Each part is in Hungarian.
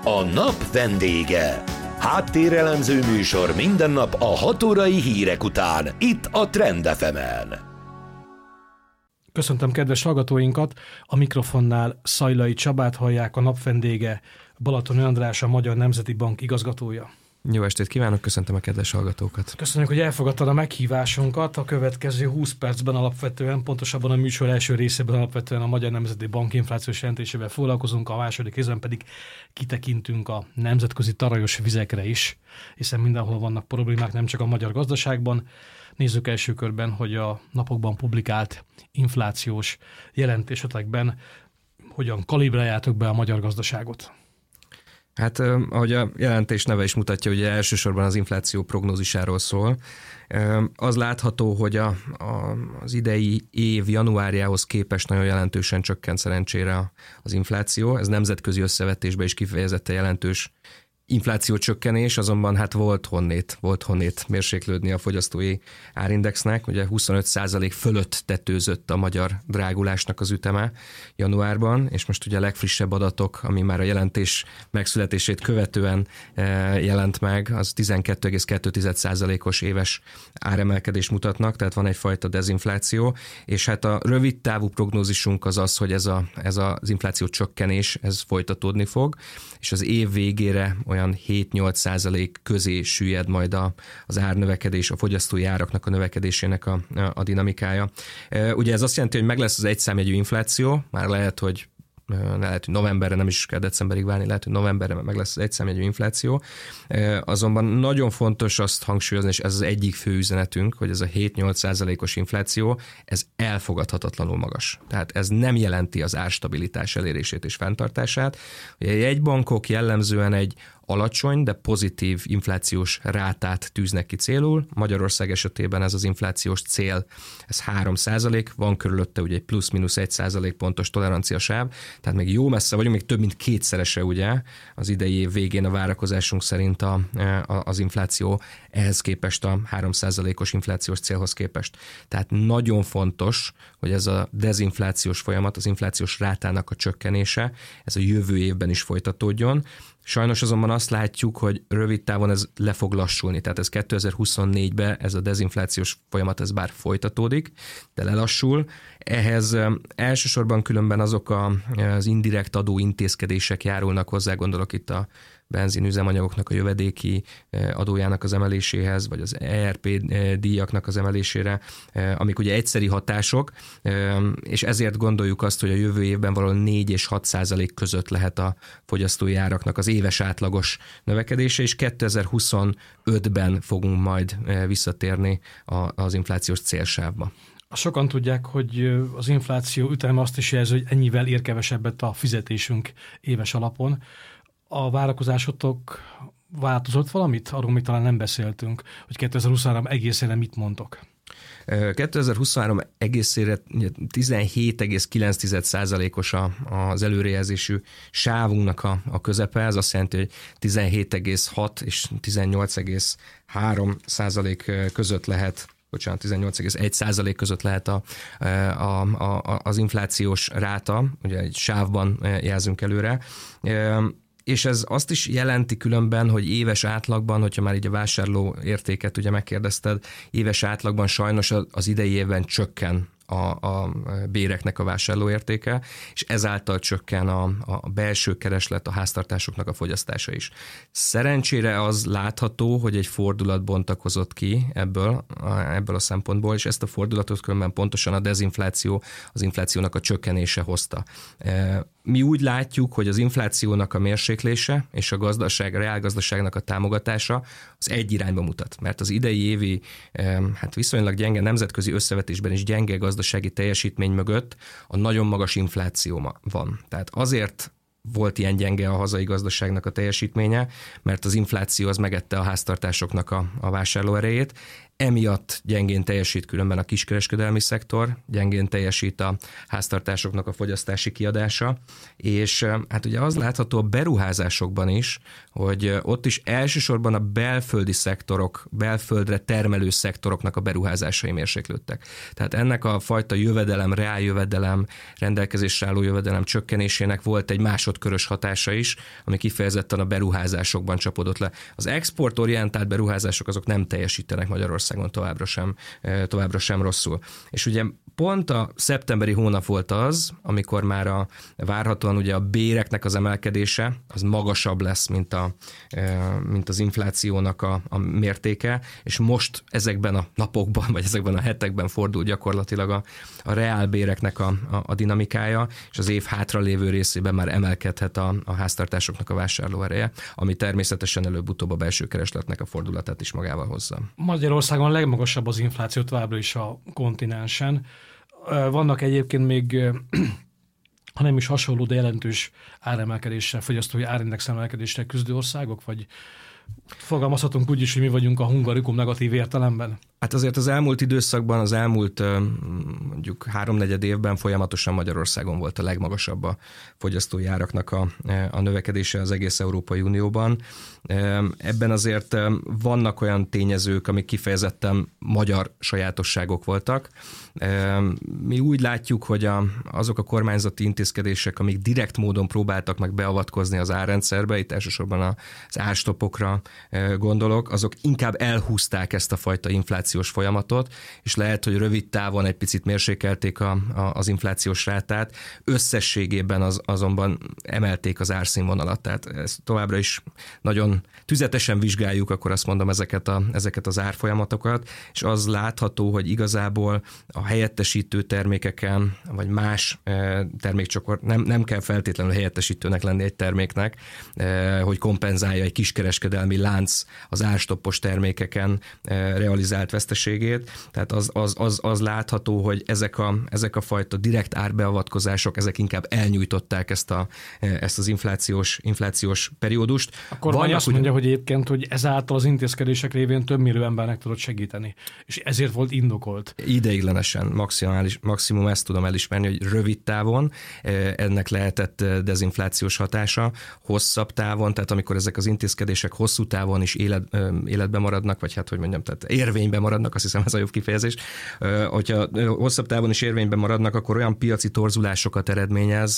A nap vendége. Háttérelemző műsor minden nap a 6 órai hírek után, itt a Trend FM-en. Köszöntöm kedves hallgatóinkat, a mikrofonnál Szajlai Csabát hallják, a nap vendége Balatoni András, a Magyar Nemzeti Bank igazgatója. Jó estét kívánok, köszöntöm a kedves hallgatókat. Köszönjük, hogy elfogadtad a meghívásunkat. A következő 20 percben alapvetően, pontosabban a műsor első részében alapvetően a Magyar Nemzeti Bank inflációs jelentésével foglalkozunk, a második részben pedig kitekintünk a nemzetközi tarajos vizekre is, hiszen mindenhol vannak problémák, nem csak a magyar gazdaságban. Nézzük első körben, hogy a napokban publikált inflációs jelentésetekben hogyan kalibráljátok be a magyar gazdaságot. Hát, ahogy a jelentés neve is mutatja, ugye elsősorban az infláció prognózisáról szól. Az látható, hogy az idei év januárjához képest nagyon jelentősen csökkent szerencsére az infláció. Ez nemzetközi összevetésben is kifejezetten jelentős infláció csökkenés, azonban hát volt honnét mérséklődni a fogyasztói árindexnek. Ugye 25% fölött tetőzött a magyar drágulásnak az üteme januárban, és most ugye a legfrissebb adatok, ami már a jelentés megszületését követően jelent meg, az 12,2%-os éves áremelkedést mutatnak, tehát van egyfajta dezinfláció, és hát a rövid távú prognózisunk az, hogy ez az infláció csökkenés, ez folytatódni fog, és az év végére olyan 7-8% közé süllyed majd az árnövekedés, a fogyasztói áraknak a növekedésének a dinamikája. Ugye ez azt jelenti, hogy meg lesz az egyszámjegyű infláció, már lehet, hogy novemberre, nem is kell decemberig várni, lehet, hogy novemberre meg lesz az egyszámjegyű infláció. Azonban nagyon fontos azt hangsúlyozni, és ez az egyik fő üzenetünk, hogy ez a 7-8%-os infláció, ez elfogadhatatlanul magas. Tehát ez nem jelenti az árstabilitás elérését és fenntartását. A jegybankok jellemzően egy alacsony, de pozitív inflációs rátát tűznek ki célul. Magyarország esetében ez az inflációs cél, ez 3%, van körülötte ugye egy plusz-minusz 1% pontos toleranciasáv, tehát még jó messze vagyunk, még több mint kétszerese ugye az idei év végén a várakozásunk szerint az infláció ehhez képest a 3%-os inflációs célhoz képest. Tehát nagyon fontos, hogy ez a dezinflációs folyamat, az inflációs rátának a csökkenése, ez a jövő évben is folytatódjon. Sajnos azonban azt látjuk, hogy rövid távon ez le fog lassulni, tehát ez 2024-ben ez a dezinflációs folyamat ez bár folytatódik, de lelassul. Ehhez elsősorban különben azok az indirekt adó intézkedések járulnak hozzá, gondolok itt a benzinüzemanyagoknak a jövedéki adójának az emeléséhez, vagy az ERP díjaknak az emelésére, amik ugye egyszeri hatások, és ezért gondoljuk azt, hogy a jövő évben valahol 4 és 6% között lehet a fogyasztói áraknak az éves átlagos növekedése, és 2025-ben fogunk majd visszatérni az inflációs célsávba. Sokan tudják, hogy az infláció üteme azt is jelzi, hogy ennyivel ér kevesebbet a fizetésünk éves alapon. A várakozásotok változott valamit? Arról még talán nem beszéltünk, hogy 2023 egészére mit mondtok? 2023 egészére 17,9%-os az előrejelzésű sávunknak a közepe, ez azt jelenti, hogy 17,6 és 18,3% között lehet, 18,1% között lehet az inflációs ráta, ugye egy sávban jelzünk előre, és ez azt is jelenti különben, hogy éves átlagban, hogyha már így a vásárló értéket ugye megkérdezted, éves átlagban sajnos az idei évben csökken a béreknek a vásárlóértéke, és ezáltal csökken a belső kereslet, a háztartásoknak a fogyasztása is. Szerencsére az látható, hogy egy fordulat bontakozott ki ebből a szempontból, és ezt a fordulatot különben pontosan a dezinfláció, az inflációnak a csökkenése hozta. Mi úgy látjuk, hogy az inflációnak a mérséklése és a reálgazdaságnak a támogatása az egy irányba mutat, mert az idei évi viszonylag gyenge nemzetközi összevetésben is gyenge gazdasági teljesítmény mögött a nagyon magas infláció van. Tehát azért volt ilyen gyenge a hazai gazdaságnak a teljesítménye, mert az infláció az megette a háztartásoknak a vásárlóerejét. Emiatt gyengén teljesít különben a kiskereskedelmi szektor, gyengén teljesít a háztartásoknak a fogyasztási kiadása, és hát ugye az látható a beruházásokban is, hogy ott is elsősorban a belföldi szektorok, belföldre termelő szektoroknak a beruházásai mérséklődtek. Tehát ennek a fajta jövedelem, reáljövedelem, rendelkezésre álló jövedelem csökkenésének volt egy másodkörös hatása is, ami kifejezetten a beruházásokban csapódott le. Az exportorientált beruházások azok nem teljesítenek Magyarországon továbbra sem rosszul. És ugye pont a szeptemberi hónap volt az, amikor már várhatóan ugye a béreknek az emelkedése az magasabb lesz, mint az inflációnak a mértéke, és most ezekben a napokban, vagy ezekben a hetekben fordul gyakorlatilag a reálbéreknek a dinamikája, és az év hátralévő részében már emelkedhet a háztartásoknak a vásárlóereje, ami természetesen előbb-utóbb a belső keresletnek a fordulatát is magával hozza. Magyarországon a legmagasabb az infláció továbbra is a kontinensen. Vannak egyébként még, ha nem is hasonló, de jelentős áremelkedéssel, fogyasztói árindex emelkedéssel küzdő országok, vagy fogalmazhatunk úgy is, hogy mi vagyunk a hungarikum negatív értelemben? Hát azért az elmúlt időszakban, az elmúlt mondjuk 3-4 évben folyamatosan Magyarországon volt a legmagasabb a fogyasztói áraknak a növekedése az egész Európai Unióban. Ebben azért vannak olyan tényezők, amik kifejezetten magyar sajátosságok voltak. Mi úgy látjuk, hogy azok a kormányzati intézkedések, amik direkt módon próbáltak meg beavatkozni az árrendszerbe, itt elsősorban az árstoppokra gondolok, azok inkább elhúzták ezt a fajta inflációs folyamatot, és lehet, hogy rövid távon egy picit mérsékelték az inflációs rátát, összességében azonban emelték az árszínvonalat. Tehát ezt továbbra is nagyon tüzetesen vizsgáljuk, akkor azt mondom, ezeket az árfolyamatokat, és az látható, hogy igazából a helyettesítő termékeken, vagy más termékcsoport, nem kell feltétlenül helyettesítőnek lenni egy terméknek, hogy kompenzálja egy kiskereskedelmi lánc az árstoppos termékeken realizált veszteségét. Tehát az látható, hogy ezek a fajta direkt árbeavatkozások, ezek inkább elnyújtották ezt az inflációs periódust. Akkor azt mondja, hogy egyébként, hogy ezáltal az intézkedések révén több millió embernek tudott segíteni, és ezért volt indokolt. Ideiglenesen, maximum ezt tudom elismerni, hogy rövid távon ennek lehetett dezinflációs hatása, hosszabb távon, tehát amikor ezek az intézkedések hosszú távon is életben maradnak, vagy hát, hogy mondjam, tehát érvényben maradnak, azt hiszem ez a jobb kifejezés, hogyha hosszabb távon is érvényben maradnak, akkor olyan piaci torzulásokat eredményez,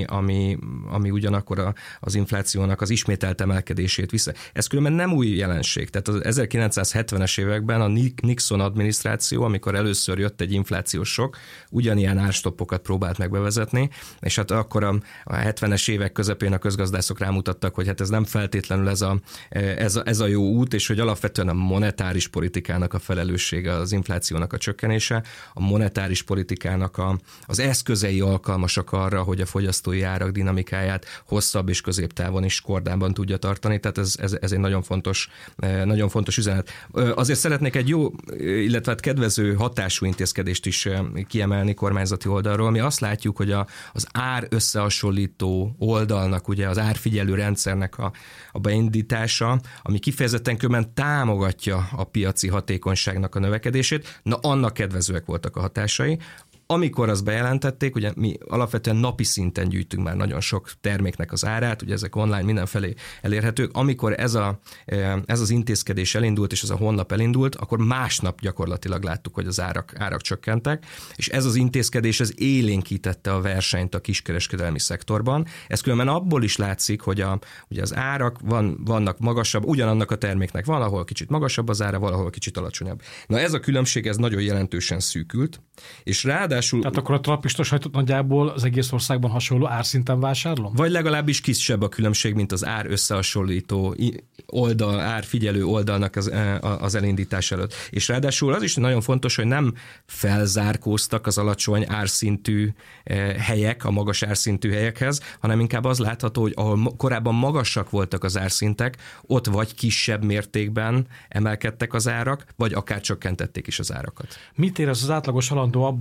ami ugyanakkor az inflációnak az ismételt emelkedését vissza. Ez különben nem új jelenség. Tehát az 1970-es években a Nixon adminisztráció, amikor először jött egy inflációs sok, ugyanilyen árstoppokat próbált meg bevezetni, és hát akkor a 70-es évek közepén a közgazdászok rámutattak, hogy hát ez nem feltétlenül ez a jó út, és hogy alapvetően a monetáris politikának a felelőssége az inflációnak a csökkenése, a monetáris politikának az eszközei alkalmasak arra, hogy a fogyasztói árak dinamikáját hosszabb és középtávon is kordában tudja tartani, tehát ez egy nagyon fontos üzenet. Azért szeretnék egy jó, illetve kedvező hatású intézkedést is kiemelni kormányzati oldalról. Mi azt látjuk, hogy az ár összehasonlító oldalnak, ugye az árfigyelő rendszernek a beindítása, ami kifejezetten különben támogatja a piaci hatékonyságnak a növekedését, annak kedvezőek voltak a hatásai. Amikor azt bejelentették, ugye mi alapvetően napi szinten gyűjtünk már nagyon sok terméknek az árát, ugye ezek online mindenfelé elérhetők. Amikor ez az intézkedés elindult, és ez a honlap elindult, akkor másnap gyakorlatilag láttuk, hogy az árak csökkentek, és ez az intézkedés ez élénkítette a versenyt a kiskereskedelmi szektorban. Ez különben abból is látszik, hogy ugye az árak vannak magasabb, ugyanannak a terméknek valahol kicsit magasabb az ára, valahol kicsit alacsonyabb. Na ez a különbség, ez nagyon jelentősen szűkült, és ráadásul... Tehát akkor a trappista sajtot nagyjából az egész országban hasonló árszinten vásárolom? Vagy legalábbis kisebb a különbség, mint az ár összehasonlító oldal, árfigyelő oldalnak az elindítás előtt. És ráadásul az is nagyon fontos, hogy nem felzárkóztak az alacsony árszintű helyek a magas árszintű helyekhez, hanem inkább az látható, hogy ahol korábban magasak voltak az árszintek, ott vagy kisebb mértékben emelkedtek az árak, vagy akár csökkentették is az árakat. Mit érez az átlagos halandó abból, amit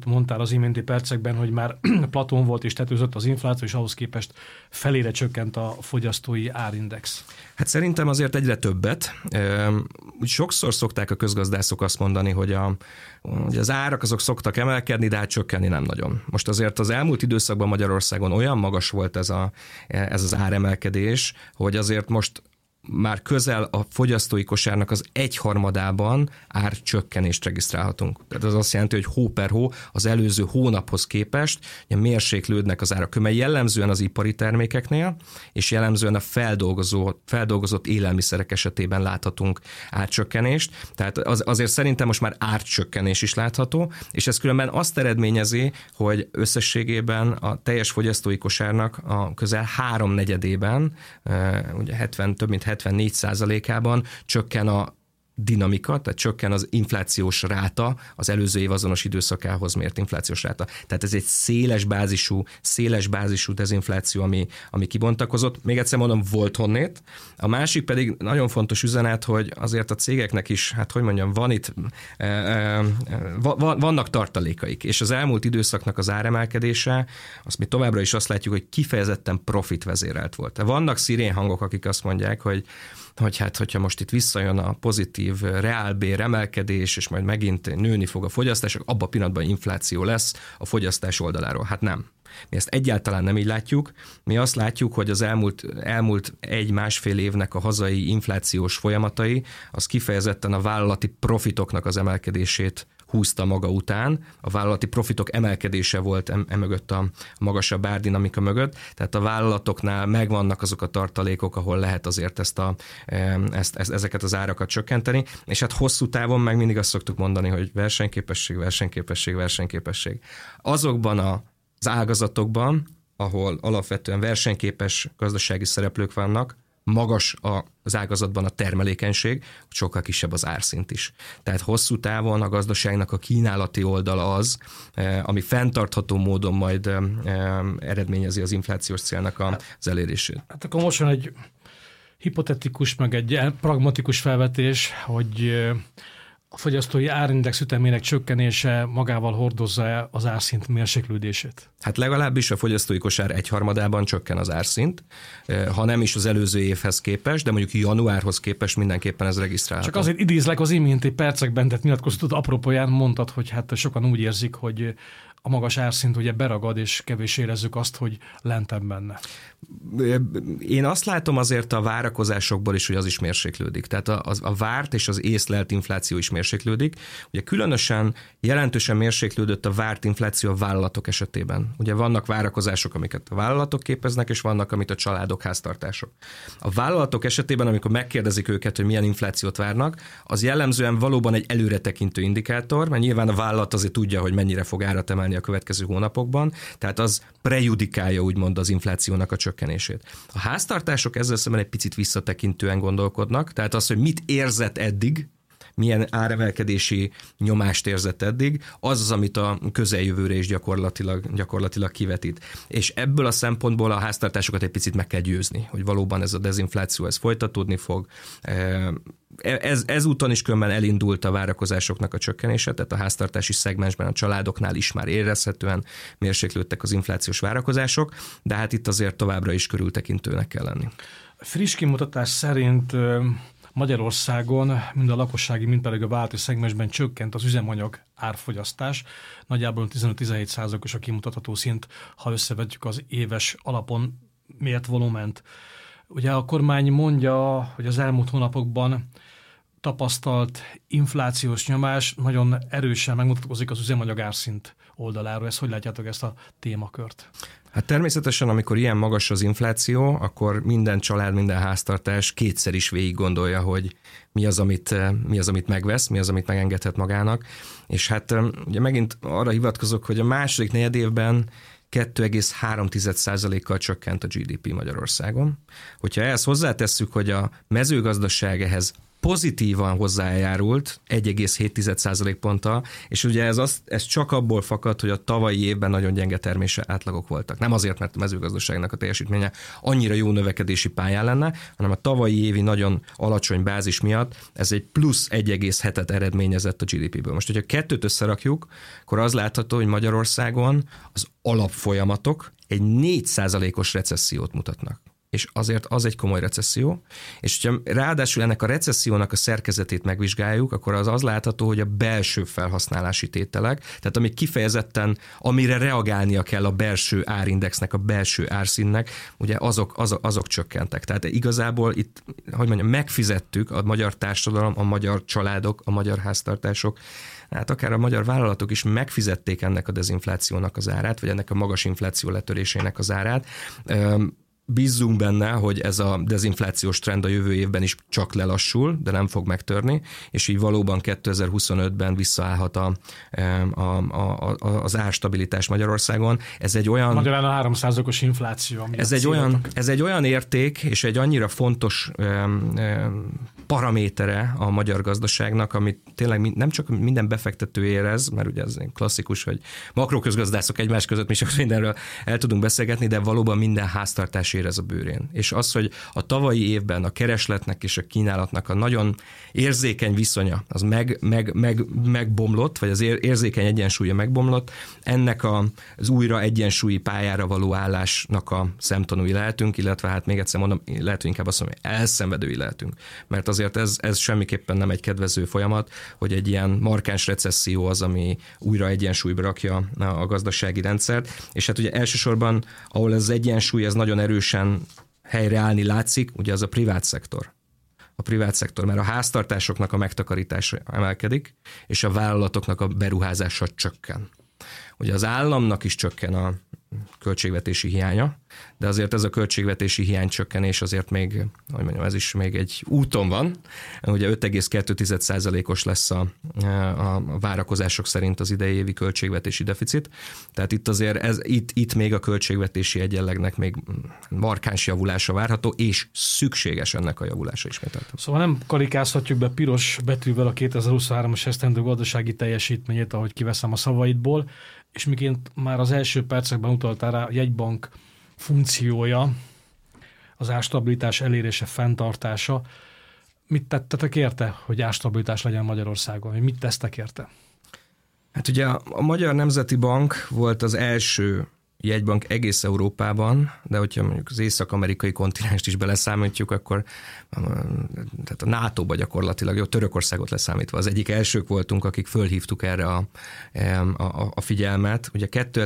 amit mondtál az iménti percekben, hogy már platón volt és tetőzött az infláció, és ahhoz képest felére csökkent a fogyasztói árindex. Hát szerintem azért egyre többet. Sokszor szokták a közgazdászok azt mondani, hogy az árak azok szoktak emelkedni, de hát csökkenni nem nagyon. Most azért az elmúlt időszakban Magyarországon olyan magas volt ez az áremelkedés, hogy azért most már közel a fogyasztói kosárnak az 1/3 árcsökkenést regisztrálhatunk. Tehát az azt jelenti, hogy hó per hó az előző hónaphoz képest mérséklődnek az árak, mert jellemzően az ipari termékeknél, és jellemzően a feldolgozott élelmiszerek esetében láthatunk árcsökkenést. Tehát azért szerintem most már árcsökkenés is látható, és ez különben azt eredményezi, hogy összességében a teljes fogyasztói kosárnak a közel 3/4-ében, ugye több mint 74%-ában csökken a dinamika, tehát csökken az inflációs ráta, az előző év azonos időszakához mért inflációs ráta. Tehát ez egy széles bázisú dezinfláció, ami kibontakozott. Még egyszer mondom, volt honnét. A másik pedig nagyon fontos üzenet, hogy azért a cégeknek is, vannak tartalékaik, és az elmúlt időszaknak az áremelkedése, azt mi továbbra is azt látjuk, hogy kifejezetten profitvezérelt volt. Vannak szirénhangok, akik azt mondják, hogy hogyha most itt visszajön a pozitív reálbér emelkedés, és majd megint nőni fog a fogyasztás, abban a pillanatban infláció lesz a fogyasztás oldaláról. Hát nem. Mi ezt egyáltalán nem így látjuk. Mi azt látjuk, hogy az elmúlt 1-1,5 évnek a hazai inflációs folyamatai, az kifejezetten a vállalati profitoknak az emelkedését húzta maga után. A vállalati profitok emelkedése volt emögött a magasabb árdinamika mögött, tehát a vállalatoknál megvannak azok a tartalékok, ahol lehet azért ezeket az árakat csökkenteni, és hát hosszú távon meg mindig azt szoktuk mondani, hogy versenyképesség. Azokban az ágazatokban, ahol alapvetően versenyképes gazdasági szereplők vannak, magas az ágazatban a termelékenység, sokkal kisebb az árszint is. Tehát hosszú távon a gazdaságnak a kínálati oldala az, ami fenntartható módon majd eredményezi az inflációs célnak az elérését. Hát akkor most van egy hipotetikus, meg egy pragmatikus felvetés, hogy a fogyasztói árindex ütemének csökkenése magával hordozza az árszint mérséklődését? Hát legalábbis a fogyasztói kosár 1/3 csökken az árszint, ha nem is az előző évhez képest, de mondjuk januárhoz képest mindenképpen ez regisztrálható. Csak azért idézlek az iménti percekben, tehát nyilatkoztatod apropóján mondtad, hogy hát sokan úgy érzik, hogy a magas árszint ugye beragad, és kevés érezzük azt, hogy lentebb benne. Én azt látom azért a várakozásokból is, hogy az is mérséklődik. Tehát a várt és az észlelt infláció is mérséklődik. Ugye különösen jelentősen mérséklődött a várt infláció a vállalatok esetében. Ugye vannak várakozások, amiket a vállalatok képeznek, és vannak, amit a családok, háztartások. A vállalatok esetében, amikor megkérdezik őket, hogy milyen inflációt várnak, az jellemzően valóban egy előretekintő indikátor, mert nyilván a vállalat azért tudja, hogy mennyire fog árat emelni a következő hónapokban, tehát az prejudikálja úgymond az inflációnak a csökkenését. A háztartások ezzel szemben egy picit visszatekintően gondolkodnak, tehát az, hogy mit érzett eddig, milyen áremelkedési nyomást érzett eddig, az, amit a közeljövőre is gyakorlatilag kivetít. És ebből a szempontból a háztartásokat egy picit meg kell győzni, hogy valóban ez a dezinfláció ez folytatódni fog. Ezúton is különben elindult a várakozásoknak a csökkenése, tehát a háztartási szegmensben a családoknál is már érezhetően mérséklődtek az inflációs várakozások, de hát itt azért továbbra is körültekintőnek kell lenni. Friss kimutatás szerint Magyarországon mind a lakossági, mind pedig a vállalati szegmensben csökkent az üzemanyag árfogyasztás. Nagyjából 15-17%-os a kimutatható szint, ha összevetjük az éves alapon mért volument. Ugye a kormány mondja, hogy az elmúlt hónapokban tapasztalt inflációs nyomás nagyon erősen megmutatkozik az üzemanyag árszint oldaláról. Ezt hogy látjátok, ezt a témakört? Hát természetesen, amikor ilyen magas az infláció, akkor minden család, minden háztartás kétszer is végig gondolja, hogy mi az, amit megvesz, mi az, amit megengedhet magának. És hát ugye megint arra hivatkozok, hogy a második negyedévben 2,3%-kal csökkent a GDP Magyarországon. Hogyha ehhez hozzátesszük, hogy a mezőgazdaság ehhez pozitívan hozzájárult 1,7% ponttal, és ugye ez csak abból fakad, hogy a tavalyi évben nagyon gyenge termési átlagok voltak. Nem azért, mert a mezőgazdaságnak a teljesítménye annyira jó növekedési pályán lenne, hanem a tavalyi évi nagyon alacsony bázis miatt ez egy plusz 1,7-et eredményezett a GDP-ből. Most, hogyha kettőt összerakjuk, akkor az látható, hogy Magyarországon az alapfolyamatok egy 4%-os recessziót mutatnak. És azért az egy komoly recesszió, és hogyha ráadásul ennek a recessziónak a szerkezetét megvizsgáljuk, akkor az látható, hogy a belső felhasználási tételek, tehát amik kifejezetten, amire reagálnia kell a belső árindexnek, a belső árszínnek, ugye azok csökkentek. Tehát igazából itt, hogy mondjam, megfizettük a magyar társadalom, a magyar családok, a magyar háztartások, hát akár a magyar vállalatok is megfizették ennek a dezinflációnak az árát, vagy ennek a magas infláció letörésének az árát. Bízzunk benne, hogy ez a dezinflációs trend a jövő évben is csak lelassul, de nem fog megtörni, és így valóban 2025-ben visszaállhat az árstabilitás Magyarországon. Ez egy olyan... Magyarán a 3%-os infláció. Ez egy olyan érték, és egy annyira fontos paramétere a magyar gazdaságnak, amit tényleg nem csak minden befektető érez, mert ugye ez klasszikus, hogy makroközgazdászok egymás között mi sok mindenről el tudunk beszélgetni, de valóban minden háztartás érez a bőrén. És az, hogy a tavalyi évben a keresletnek és a kínálatnak a nagyon érzékeny viszonya, az megbomlott, vagy az érzékeny egyensúlya megbomlott, ennek az újra egyensúlyi pályára való állásnak a szemtanúi lehetünk, illetve hát még egyszer mondom, lehet inkább azt mondom, hogy elszenvedői lehetünk. Mert azért ez semmiképpen nem egy kedvező folyamat, hogy egy ilyen markáns recesszió az, ami újra egyensúlyba rakja a gazdasági rendszert, és hát ugye elsősorban, ahol ez az egyensúly, ez nagyon erősen helyreállni látszik, ugye az a privát szektor. A privát szektor, mert a háztartásoknak a megtakarítása emelkedik, és a vállalatoknak a beruházása csökken. Ugye az államnak is csökken a költségvetési hiánya, de azért ez a költségvetési hiánycsökkenés azért még, hogy mondjam, ez is még egy úton van. Ugye 5,2%-os lesz a várakozások szerint az idei évi költségvetési deficit. Tehát itt azért itt még a költségvetési egyenlegnek még markáns javulása várható, és szükséges ennek a javulása ismételten. Szóval nem karikázhatjuk be piros betűvel a 2023-as esztendő gazdasági teljesítményét, ahogy kiveszem a szavaidból, és miként már az első percekben utaltál rá, a jegybank funkciója, az árstabilitás elérése, fenntartása. Mit tettetek érte, hogy árstabilitás legyen Magyarországon? Mit tesztek érte? Hát ugye a Magyar Nemzeti Bank volt az első jegybank egész Európában, de hogyha mondjuk az észak-amerikai kontinenst is beleszámítjuk, akkor tehát a NATO-ba gyakorlatilag, jó, Törökországot leszámítva, az egyik elsők voltunk, akik fölhívtuk erre a figyelmet. Ugye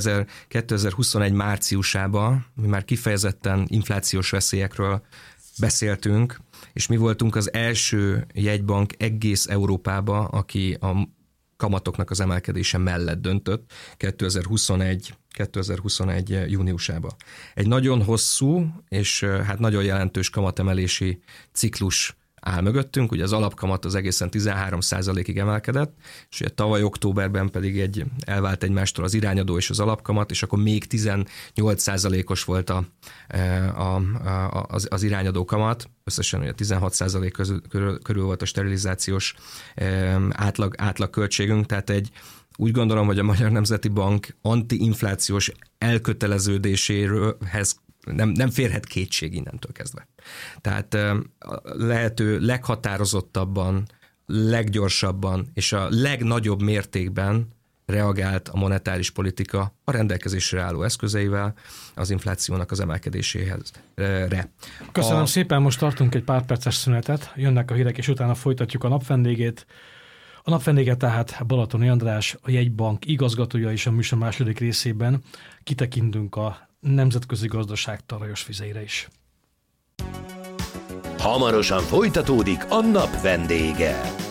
2021 márciusában mi már kifejezetten inflációs veszélyekről beszéltünk, és mi voltunk az első jegybank egész Európába, aki a kamatoknak az emelkedése mellett döntött 2021 júniusában. Egy nagyon hosszú és hát nagyon jelentős kamatemelési ciklus áll mögöttünk, ugye az alapkamat az egészen 13%-ig emelkedett, és ugye tavaly októberben pedig elvált egymástól az irányadó és az alapkamat, és akkor még 18%-os volt az irányadó kamat, összesen ugye 16% körül volt a sterilizációs átlag költségünk, tehát úgy gondolom, hogy a Magyar Nemzeti Bank antiinflációs elköteleződéséhez nem férhet kétség innentől kezdve. Tehát lehető leghatározottabban, leggyorsabban és a legnagyobb mértékben reagált a monetáris politika a rendelkezésre álló eszközeivel az inflációnak az emelkedéséhez. Köszönöm szépen, most tartunk egy pár perces szünetet, jönnek a hírek, és utána folytatjuk a napvendégét. A napvendége tehát Balatoni András, a jegybank igazgatója, és a műsor második részében kitekintünk a nemzetközi gazdaság talajos vizeire is. Hamarosan folytatódik a napvendége.